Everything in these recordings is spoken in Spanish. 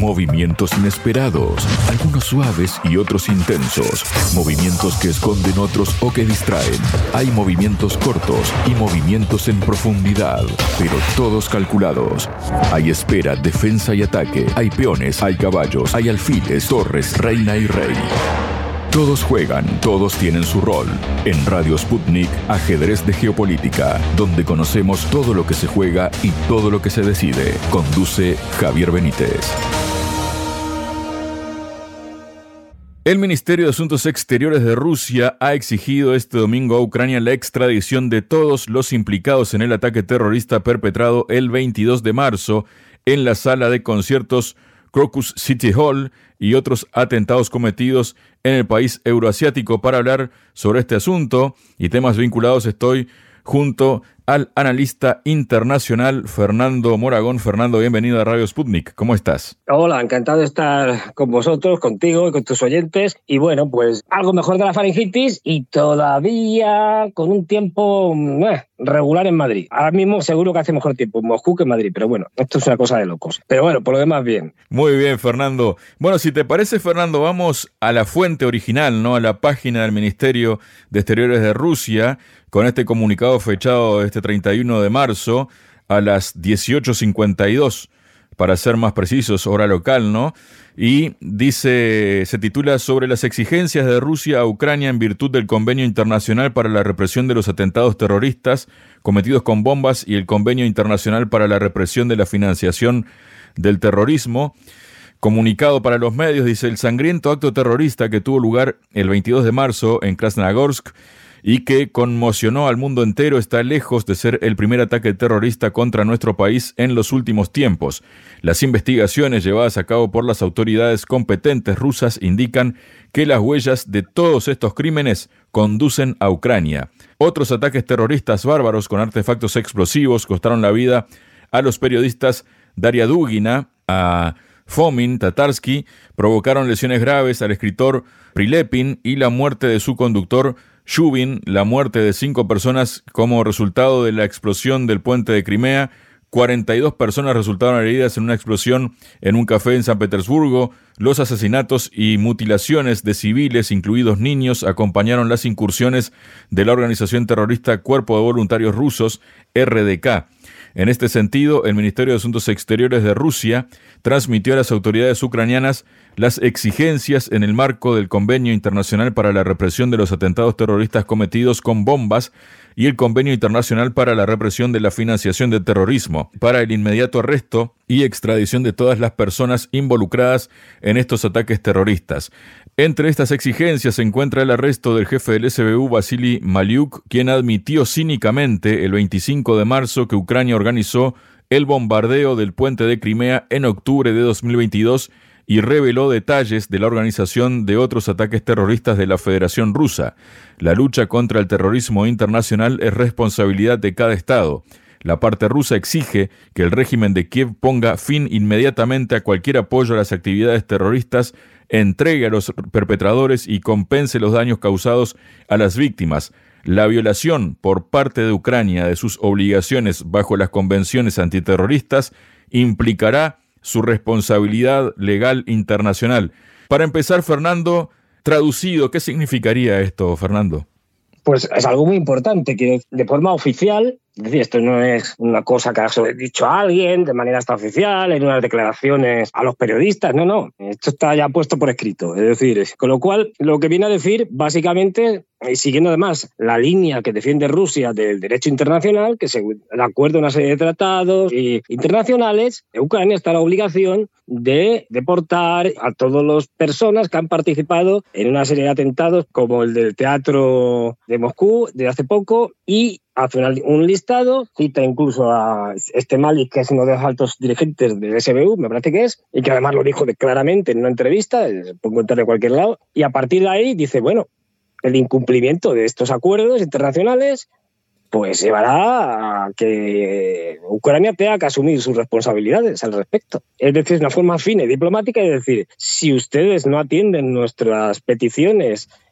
Movimientos inesperados, algunos suaves y otros intensos. Movimientos que esconden otros o que distraen. Hay movimientos cortos y movimientos en profundidad, pero todos calculados. Hay espera, defensa y ataque. Hay peones, hay caballos, hay alfiles, torres, reina y rey. Todos juegan, todos tienen su rol. En Radio Sputnik, Ajedrez de Geopolítica, donde conocemos todo lo que se juega y todo lo que se decide. Conduce Javier Benítez. El Ministerio de Asuntos Exteriores de Rusia ha exigido este domingo a Ucrania la extradición de todos los implicados en el ataque terrorista perpetrado el 22 de marzo en la sala de conciertos Crocus City Hall y otros atentados cometidos en el país euroasiático. Para hablar sobre este asunto y temas vinculados estoy junto al analista internacional Fernando Moragón. Fernando, bienvenido a Radio Sputnik. ¿Cómo estás? Hola, encantado de estar con vosotros, contigo y con tus oyentes. Y bueno, pues algo mejor de la faringitis y todavía con un tiempo regular en Madrid. Ahora mismo seguro que hace mejor tiempo en Moscú que en Madrid, pero bueno, esto es una cosa de locos. Pero bueno, por lo demás bien. Muy bien, Fernando. Bueno, si te parece, Fernando, vamos a la fuente original, ¿no? A la página del Ministerio de Exteriores de Rusia, con este comunicado fechado este 31 de marzo a las 18:52, para ser más precisos, hora local, ¿no? Y dice, se titula sobre las exigencias de Rusia a Ucrania en virtud del Convenio Internacional para la Represión de los Atentados Terroristas cometidos con bombas y el Convenio Internacional para la Represión de la Financiación del Terrorismo. Comunicado para los medios, dice, el sangriento acto terrorista que tuvo lugar el 22 de marzo en Krasnogorsk y que conmocionó al mundo entero está lejos de ser el primer ataque terrorista contra nuestro país en los últimos tiempos. Las investigaciones llevadas a cabo por las autoridades competentes rusas indican que las huellas de todos estos crímenes conducen a Ucrania. Otros ataques terroristas bárbaros con artefactos explosivos costaron la vida a los periodistas Daria Dugina, a Fomin Tatarsky, provocaron lesiones graves al escritor Prilepin y la muerte de su conductor Shubin, la muerte de 5 personas como resultado de la explosión del puente de Crimea. 42 personas resultaron heridas en una explosión en un café en San Petersburgo. Los asesinatos y mutilaciones de civiles, incluidos niños, acompañaron las incursiones de la organización terrorista Cuerpo de Voluntarios Rusos, RDK. En este sentido, el Ministerio de Asuntos Exteriores de Rusia transmitió a las autoridades ucranianas las exigencias en el marco del Convenio Internacional para la Represión de los Atentados Terroristas cometidos con bombas y el Convenio Internacional para la Represión de la Financiación del Terrorismo, para el inmediato arresto y extradición de todas las personas involucradas en estos ataques terroristas. Entre estas exigencias se encuentra el arresto del jefe del SBU, Vasily Maliuk, quien admitió cínicamente el 25 de marzo que Ucrania organizó el bombardeo del puente de Crimea en octubre de 2022 y reveló detalles de la organización de otros ataques terroristas de la Federación Rusa. La lucha contra el terrorismo internacional es responsabilidad de cada Estado. La parte rusa exige que el régimen de Kiev ponga fin inmediatamente a cualquier apoyo a las actividades terroristas, entregue a los perpetradores y compense los daños causados a las víctimas. La violación por parte de Ucrania de sus obligaciones bajo las convenciones antiterroristas implicará su responsabilidad legal internacional. Para empezar, Fernando, traducido, ¿qué significaría esto, Fernando? Pues es algo muy importante, que de forma oficial, es decir, esto no es una cosa que ha dicho alguien de manera extraoficial, en unas declaraciones a los periodistas, no, esto está ya puesto por escrito, es decir, con lo cual lo que viene a decir básicamente, y siguiendo además la línea que defiende Rusia del derecho internacional, que según el acuerdo de una serie de tratados internacionales, Ucrania está en la obligación de deportar a todas las personas que han participado en una serie de atentados como el del teatro de Moscú de hace poco, y hace un listado, cita incluso a este Malik, que es uno de los altos dirigentes del SBU, me parece que es, y que además lo dijo claramente en una entrevista, se puede encontrar de cualquier lado, y a partir de ahí dice, bueno, el incumplimiento de estos acuerdos internacionales pues llevará a que Ucrania tenga que asumir sus responsabilidades al respecto. Es decir, es una forma fina y diplomática de decir, si ustedes no atienden nuestras peticiones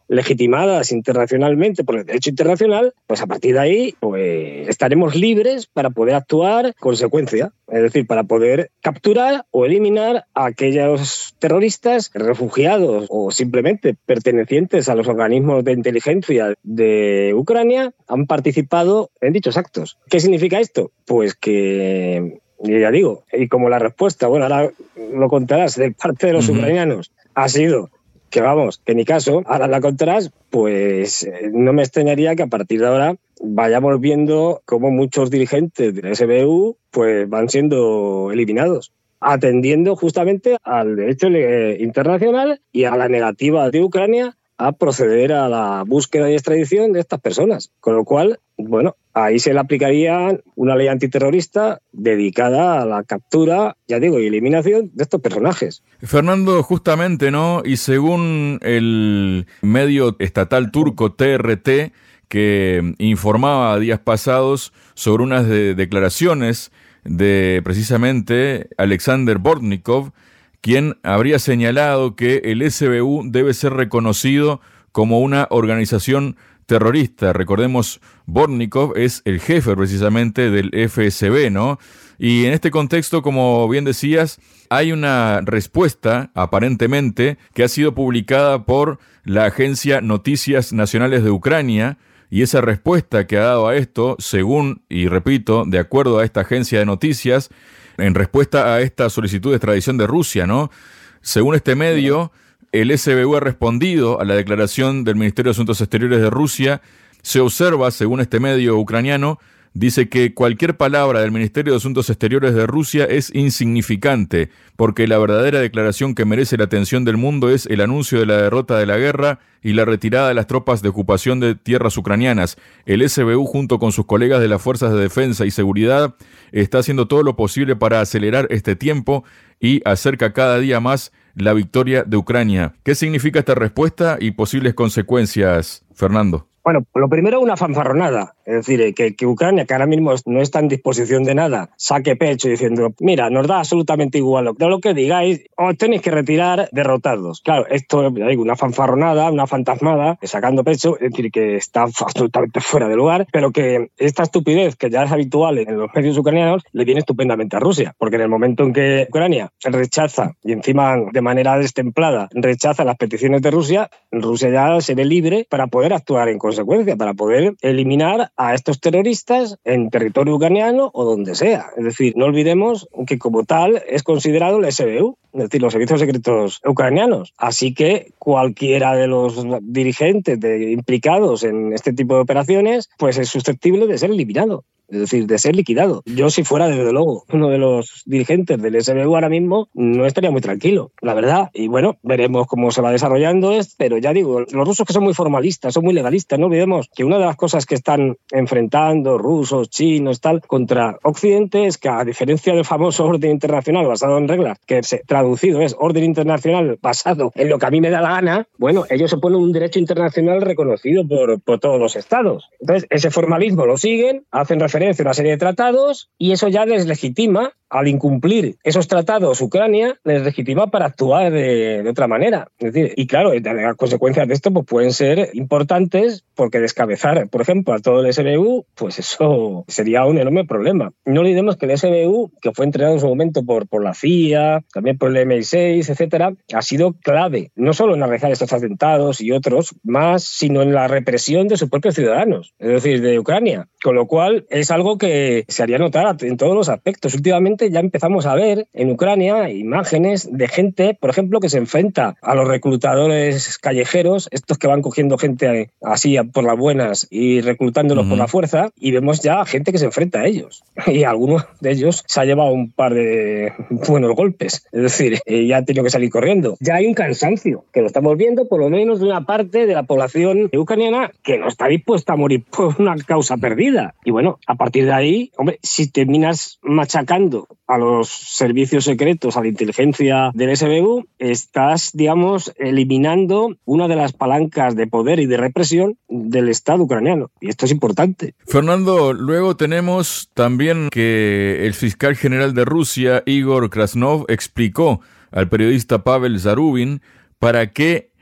legitimadas internacionalmente por el derecho internacional, pues a partir de ahí pues estaremos libres para poder actuar consecuencia, es decir, para poder capturar o eliminar a aquellos terroristas, refugiados o simplemente pertenecientes a los organismos de inteligencia de Ucrania han participado en dichos actos. ¿Qué significa esto? Pues que, ya digo, y como la respuesta, bueno, ahora lo contarás, de parte de los ucranianos ha sido que vamos, que ni caso, ahora la contarás, pues no me extrañaría que a partir de ahora vayamos viendo cómo muchos dirigentes del SBU pues van siendo eliminados, atendiendo justamente al derecho internacional y a la negativa de Ucrania a proceder a la búsqueda y extradición de estas personas. Con lo cual, bueno, ahí se le aplicaría una ley antiterrorista dedicada a la captura, ya digo, y eliminación de estos personajes. Fernando, justamente, ¿no? Y según el medio estatal turco TRT, que informaba días pasados sobre unas declaraciones de precisamente Alexander Bortnikov, quien habría señalado que el SBU debe ser reconocido como una organización terrorista. Recordemos, Bortnikov es el jefe precisamente del FSB, ¿no? Y en este contexto, como bien decías, hay una respuesta, aparentemente, que ha sido publicada por la agencia Noticias Nacionales de Ucrania, y esa respuesta que ha dado a esto, según, y repito, de acuerdo a esta agencia de noticias, en respuesta a esta solicitud de extradición de Rusia, ¿no? Según este medio, el SBU ha respondido a la declaración del Ministerio de Asuntos Exteriores de Rusia. Se observa, según este medio ucraniano, dice que cualquier palabra del Ministerio de Asuntos Exteriores de Rusia es insignificante, porque la verdadera declaración que merece la atención del mundo es el anuncio de la derrota de la guerra y la retirada de las tropas de ocupación de tierras ucranianas. El SBU, junto con sus colegas de las Fuerzas de Defensa y Seguridad, está haciendo todo lo posible para acelerar este tiempo y acerca cada día más la victoria de Ucrania. ¿Qué significa esta respuesta y posibles consecuencias, Fernando? Bueno, lo primero, una fanfarronada. Es decir, que Ucrania, que ahora mismo no está en disposición de nada, saque pecho diciendo, mira, nos da absolutamente igual lo que digáis, os tenéis que retirar derrotados. Claro, esto es una fanfarronada, una fantasmada, sacando pecho, es decir, que está absolutamente fuera de lugar, pero que esta estupidez, que ya es habitual en los medios ucranianos, le viene estupendamente a Rusia, porque en el momento en que Ucrania rechaza, y encima de manera destemplada, rechaza las peticiones de Rusia, Rusia ya se ve libre para poder actuar en consecuencia, para poder eliminar a estos terroristas en territorio ucraniano o donde sea. Es decir, no olvidemos que como tal es considerado el SBU, es decir, los servicios secretos ucranianos. Así que cualquiera de los dirigentes implicados en este tipo de operaciones pues es susceptible de ser eliminado. Es decir, de ser liquidado. Yo, si fuera, desde luego, uno de los dirigentes del SBU ahora mismo, no estaría muy tranquilo, la verdad. Y bueno, veremos cómo se va desarrollando esto, pero ya digo, los rusos, que son muy formalistas, son muy legalistas, no olvidemos que una de las cosas que están enfrentando rusos, chinos, tal, contra Occidente es que, a diferencia del famoso orden internacional basado en reglas, que traducido es orden internacional basado en lo que a mí me da la gana, bueno, ellos se ponen un derecho internacional reconocido por todos los estados. Entonces, ese formalismo lo siguen, hacen referencia a una serie de tratados y eso ya les legitima, al incumplir esos tratados Ucrania, les legitima para actuar de otra manera. Es decir, y claro, las consecuencias de esto pues pueden ser importantes, porque descabezar, por ejemplo, a todo el SBU, pues eso sería un enorme problema. No olvidemos que el SBU, que fue entrenado en su momento por la CIA, también por el MI6, etcétera, ha sido clave, no solo en realizar estos atentados y otros más, sino en la represión de sus propios ciudadanos, es decir, de Ucrania. Con lo cual, es algo que se haría notar en todos los aspectos. Últimamente ya empezamos a ver en Ucrania imágenes de gente, por ejemplo, que se enfrenta a los reclutadores callejeros, estos que van cogiendo gente así por las buenas y reclutándolos por la fuerza, y vemos ya gente que se enfrenta a ellos. Y algunos de ellos se ha llevado un par de buenos golpes. Es decir, ya han tenido que salir corriendo. Ya hay un cansancio, que lo estamos viendo por lo menos de una parte de la población ucraniana que no está dispuesta a morir por una causa perdida. Y bueno, a partir de ahí, hombre, si terminas machacando a los servicios secretos, a la inteligencia del SBU, estás, digamos, eliminando una de las palancas de poder y de represión del Estado ucraniano. Y esto es importante. Fernando, luego tenemos también que el fiscal general de Rusia, Igor Krasnov, explicó al periodista Pavel Zarubin para qué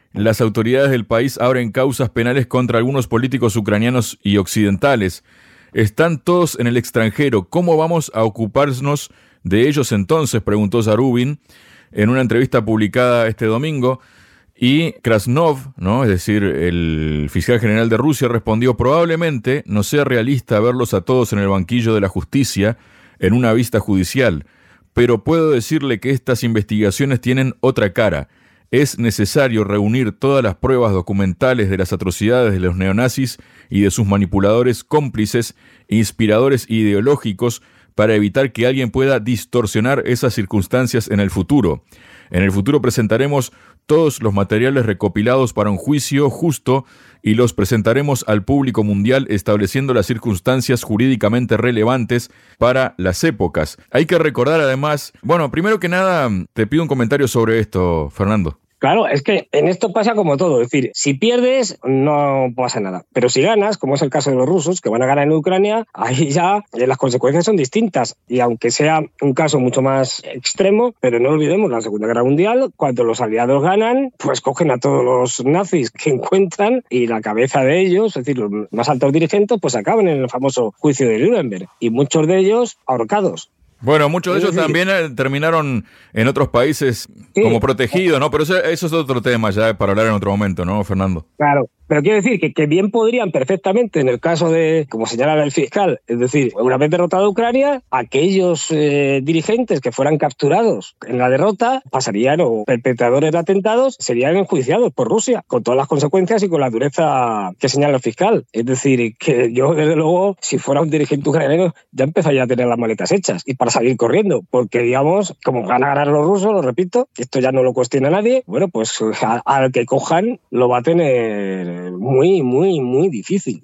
las autoridades del país abren causas penales contra algunos políticos ucranianos y occidentales. Están todos en el extranjero. ¿Cómo vamos a ocuparnos de ellos entonces?, preguntó Zarubin en una entrevista publicada este domingo. Y Krasnov, ¿no?, es decir, el fiscal general de Rusia, respondió: probablemente no sea realista verlos a todos en el banquillo de la justicia en una vista judicial, pero puedo decirle que estas investigaciones tienen otra cara. Es necesario reunir todas las pruebas documentales de las atrocidades de los neonazis y de sus manipuladores cómplices, inspiradores ideológicos, para evitar que alguien pueda distorsionar esas circunstancias en el futuro. En el futuro presentaremos todos los materiales recopilados para un juicio justo y los presentaremos al público mundial estableciendo las circunstancias jurídicamente relevantes para las épocas. Hay que recordar además, bueno, primero que nada, te pido un comentario sobre esto, Fernando. Claro, es que en esto pasa como todo, es decir, si pierdes no pasa nada, pero si ganas, como es el caso de los rusos, que van a ganar en Ucrania, ahí ya las consecuencias son distintas, y aunque sea un caso mucho más extremo, pero no olvidemos la Segunda Guerra Mundial, cuando los aliados ganan, pues cogen a todos los nazis que encuentran y la cabeza de ellos, es decir, los más altos dirigentes, pues acaban en el famoso juicio de Nuremberg, y muchos de ellos ahorcados. Bueno, muchos de ellos también terminaron en otros países como protegidos, ¿no? Pero eso es otro tema ya para hablar en otro momento, ¿no, Fernando? Claro. Pero quiero decir que bien podrían perfectamente, en el caso de, como señala el fiscal, es decir, una vez derrotada Ucrania, aquellos dirigentes que fueran capturados en la derrota pasarían, o perpetradores de atentados, serían enjuiciados por Rusia, con todas las consecuencias y con la dureza que señala el fiscal. Es decir, que yo, desde luego, si fuera un dirigente ucraniano, ya empezaría a tener las maletas hechas y para salir corriendo, porque, digamos, como van a ganar los rusos, lo repito, esto ya no lo cuestiona nadie, bueno, pues al que cojan lo va a tener muy, muy, muy difícil.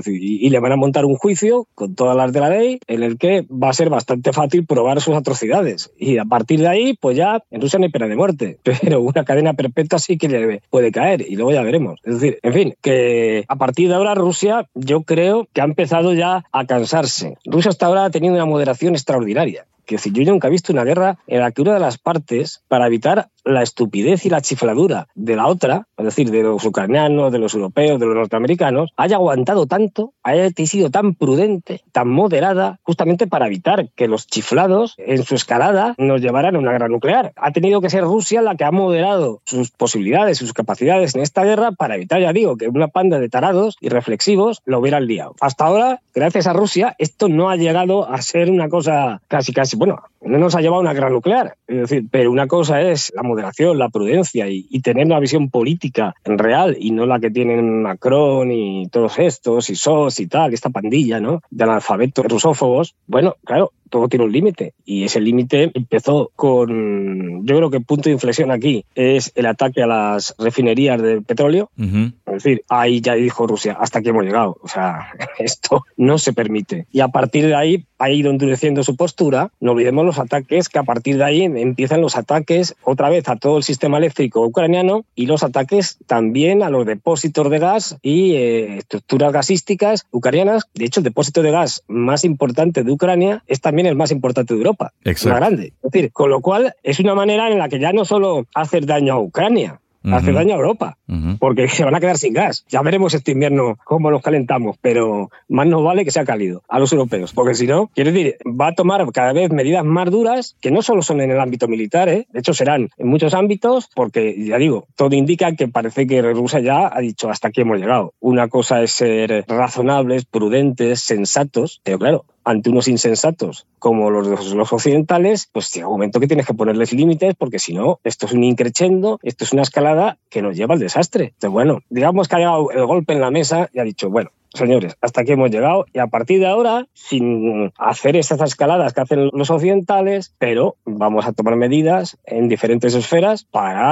Y le van a montar un juicio con todas las de la ley en el que va a ser bastante fácil probar sus atrocidades. Y a partir de ahí, pues ya en Rusia no hay pena de muerte, pero una cadena perpetua sí que le puede caer y luego ya veremos. Es decir, en fin, que a partir de ahora Rusia, yo creo que ha empezado ya a cansarse. Rusia hasta ahora ha tenido una moderación extraordinaria. Que si yo nunca he visto una guerra en la que una de las partes, para evitar la estupidez y la chifladura de la otra, es decir, de los ucranianos, de los europeos, de los norteamericanos, haya aguantado tanto, haya sido tan prudente, tan moderada, justamente para evitar que los chiflados en su escalada nos llevaran a una guerra nuclear. Ha tenido que ser Rusia la que ha moderado sus posibilidades y sus capacidades en esta guerra para evitar, ya digo, que una panda de tarados y reflexivos lo hubieran liado. Hasta ahora, gracias a Rusia, esto no ha llegado a ser una cosa casi, bueno, no nos ha llevado a una guerra nuclear, es decir, pero una cosa es la moderación, la prudencia y tener una visión política real y no la que tienen Macron y todos estos, y SOS y tal, esta pandilla, ¿no?, de analfabetos rusófobos. Bueno, claro, todo tiene un límite y ese límite empezó con, yo creo que el punto de inflexión aquí es el ataque a las refinerías de petróleo. Uh-huh. Es decir, ahí ya dijo Rusia, hasta aquí hemos llegado, o sea, esto no se permite. Y a partir de ahí ha ido endureciendo su postura. No olvidemos los ataques, que a partir de ahí empiezan los ataques otra vez a todo el sistema eléctrico ucraniano y los ataques también a los depósitos de gas y estructuras gasísticas ucranianas. De hecho, el depósito de gas más importante de Ucrania es también el más importante de Europa. Exacto. Más grande. Es decir, con lo cual es una manera en la que ya no solo hacer daño a Ucrania, hace daño a Europa, porque se van a quedar sin gas. Ya veremos este invierno cómo nos calentamos, pero más nos vale que sea cálido a los europeos, porque si no, quiero decir, va a tomar cada vez medidas más duras, que no solo son en el ámbito militar, de hecho serán en muchos ámbitos, porque ya digo, todo indica que parece que Rusia ya ha dicho hasta aquí hemos llegado. Una cosa es ser razonables, prudentes, sensatos, pero claro, ante unos insensatos como los occidentales, pues llega un momento que tienes que ponerles límites, porque si no, esto es un increchendo, esto es una escalada que nos lleva al desastre. Entonces, bueno, digamos que ha llegado el golpe en la mesa y ha dicho, bueno, señores, hasta aquí hemos llegado y a partir de ahora, sin hacer esas escaladas que hacen los occidentales, pero vamos a tomar medidas en diferentes esferas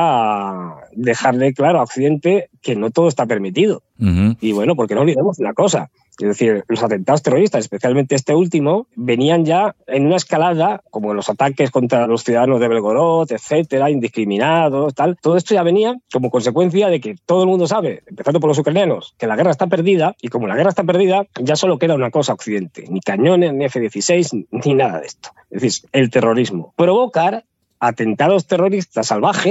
para dejarle claro a Occidente que no todo está permitido. Uh-huh. Y bueno, porque no olvidemos una cosa. Es decir, los atentados terroristas, especialmente este último, venían ya en una escalada, como los ataques contra los ciudadanos de Belgorod, etcétera, indiscriminados, tal. Todo esto ya venía como consecuencia de que todo el mundo sabe, empezando por los ucranianos, que la guerra está perdida, y como la guerra está perdida, ya solo queda una cosa a Occidente, ni cañones, ni F-16, ni nada de esto. Es decir, el terrorismo. Provocar atentados terroristas salvajes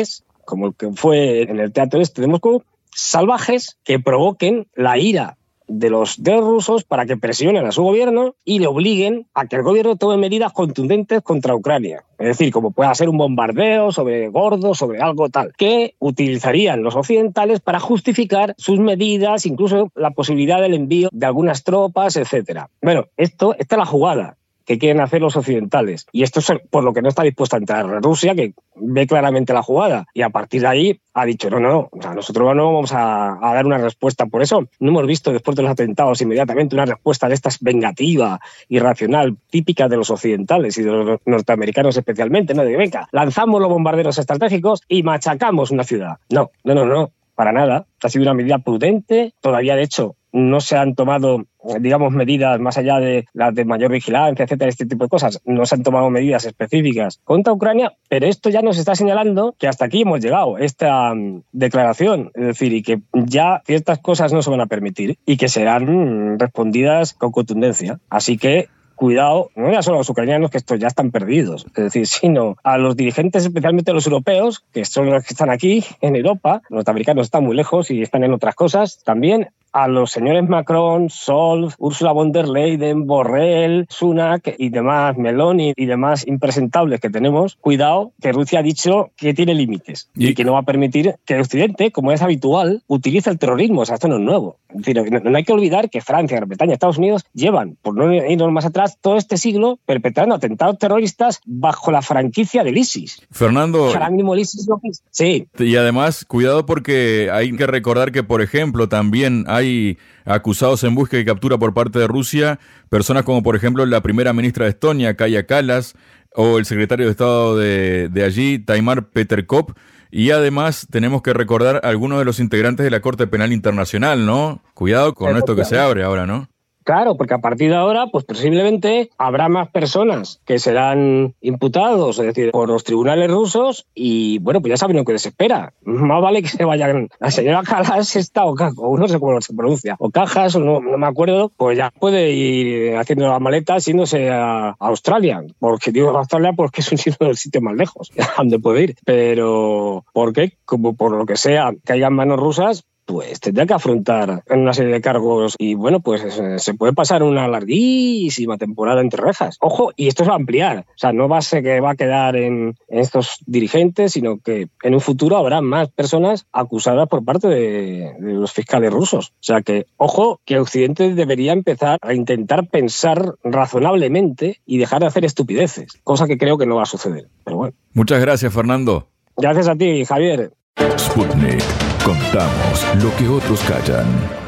como el que fue en el teatro de Moscú, salvajes que provoquen la ira de los rusos para que presionen a su gobierno y le obliguen a que el gobierno tome medidas contundentes contra Ucrania. Es decir, como pueda ser un bombardeo sobre Gordo, sobre algo tal, que utilizarían los occidentales para justificar sus medidas, incluso la posibilidad del envío de algunas tropas, etcétera. Bueno, esta es la jugada que quieren hacer los occidentales. Y esto es por lo que no está dispuesta a entrar Rusia, que ve claramente la jugada. Y a partir de ahí ha dicho, no, o sea, nosotros no vamos a dar una respuesta. Por eso no hemos visto después de los atentados inmediatamente una respuesta de estas vengativa, irracional, típica de los occidentales y de los norteamericanos especialmente, ¿no? De venga, lanzamos los bombarderos estratégicos y machacamos una ciudad. No, para nada. Ha sido una medida prudente. Todavía, de hecho, no se han tomado, digamos, medidas más allá de las de mayor vigilancia, etcétera, este tipo de cosas. No se han tomado medidas específicas contra Ucrania, pero esto ya nos está señalando que hasta aquí hemos llegado, esta declaración. Es decir, y que ya ciertas cosas no se van a permitir y que serán respondidas con contundencia. Así que cuidado, no ya solo a los ucranianos, que estos ya están perdidos, es decir, sino a los dirigentes, especialmente a los europeos, que son los que están aquí en Europa. Los norteamericanos están muy lejos y están en otras cosas. También a los señores Macron, Scholz, Ursula von der Leyen, Borrell, Sunak y demás, Meloni y demás impresentables que tenemos, cuidado, que Rusia ha dicho que tiene límites y que no va a permitir que Occidente, como es habitual, utilice el terrorismo. O sea, esto no es nuevo. Es decir, no hay que olvidar que Francia, Gran Bretaña, Estados Unidos llevan, por no irnos más atrás, todo este siglo perpetrando atentados terroristas bajo la franquicia del ISIS. Fernando, ahora mismo el ISIS no... Sí. Y además, cuidado porque hay que recordar que, por ejemplo, también hay acusados en búsqueda y captura por parte de Rusia, personas como, por ejemplo, la primera ministra de Estonia, Kaja Kallas, o el secretario de Estado de allí, Taimar Peterkop. Y además tenemos que recordar a algunos de los integrantes de la Corte Penal Internacional, ¿no? Cuidado con esto que se abre ahora, ¿no? Claro, porque a partir de ahora, pues posiblemente habrá más personas que serán imputados, es decir, por los tribunales rusos y, bueno, pues ya saben lo que les espera. Más vale que se vayan. La señora Kallas o no sé cómo se pronuncia, o Cajas, o no me acuerdo, pues ya puede ir haciendo la maleta yéndose a Australia. Porque digo Australia porque es un sitio más lejos, donde puede ir. Pero, ¿por qué? Como por lo que sea, caigan manos rusas, pues tendrá que afrontar una serie de cargos y, bueno, pues se puede pasar una larguísima temporada entre rejas. Ojo, y esto se va a ampliar. O sea, no va a ser que va a quedar en estos dirigentes, sino que en un futuro habrá más personas acusadas por parte de los fiscales rusos. O sea que, ojo, que Occidente debería empezar a intentar pensar razonablemente y dejar de hacer estupideces, cosa que creo que no va a suceder. Pero bueno. Muchas gracias, Fernando. Gracias a ti, Javier. Sputnik. Contamos lo que otros callan.